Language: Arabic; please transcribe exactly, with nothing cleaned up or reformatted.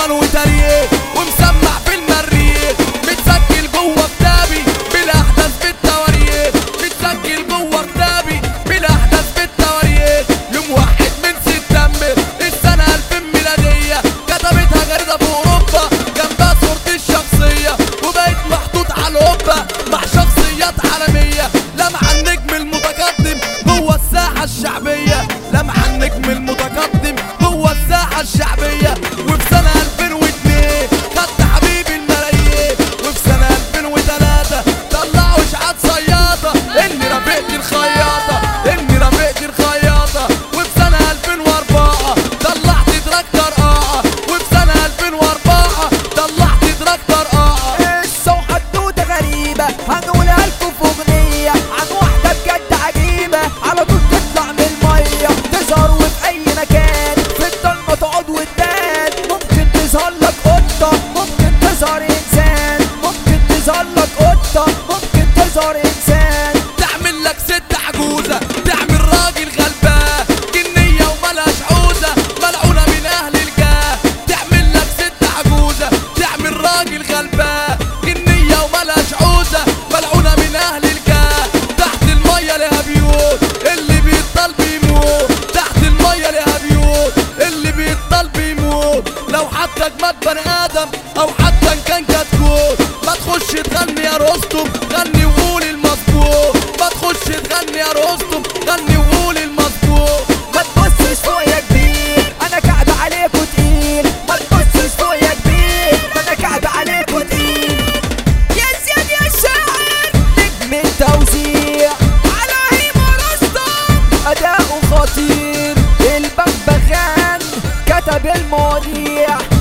عنوان وتاريخ ومسمع في المريخ، متسجل جوه كتابي بالاحداث بالتواريخ، متسجل جوه كتابي بالاحداث بالتواريخ. يوم واحد من سبتمبر السنه ألفين ميلاديه، كتبتها جريده في اوروبا جنبها صورتي الشخصيه، وبقيت محطوط على القبه مع شخصيات عالميه. لمع النجم المتقدم جوه الساحه الشعبيه، لمع النجم المتقدم جوه الساحه الشعبيه. وفي سنه ألفين واثنين خدت حبيبي الملايين، وفي سنه ألفين وثلاثة طلعوا اشاعات صياطه اني رافقت الخياطه، اني رافقت الخياطه. وفي سنه ألفين وأربعة طلعت تراكتر اه، وفي سنه ألفين وأربعة طلعت تراكتر اه. قصة وحدوتة غريبة هنقولها لكم في أغنية عن واحدة بجد عجيبة، على طول تطلع من المية تظهر وفي أي مكان، في الضلمة تقعد وتبان. ممكن تظهر لك قطة، ممكن تظهر إنسان، ممكن تظهر لك قطة، ممكن تظهر إنسان. تعمل لك ست عجوزة، تعمل راجل غلبان، جنية وملهاش عوزة، ملعونة من أهل الجاه. تعمل لك ست عجوزة، تعمل راجل غلبان، جنية وملهاش عوزة، ملعونة من أهل الجاه. تحت المية لها بيوت اللي بيطل بيموت، تحت المية لها بيوت اللي بيطل بيموت. لو حتى جماد بني آدم أو حتى إن كان كتكوت، ما تخش تغني يا رستم، غني وقول المظبوط. ما تخش تغني يا رستم، غني وقول المظبوط. ما تبصش فوق يا كبير انا كعب عليكوا تقيل، ما تبصش فوق يا كبير انا كعب عليكوا تقيل. يا زياد يا شاعر نجم التوزيع على هيما رستم، اداؤه خطير البغبغان كتب المواضيع.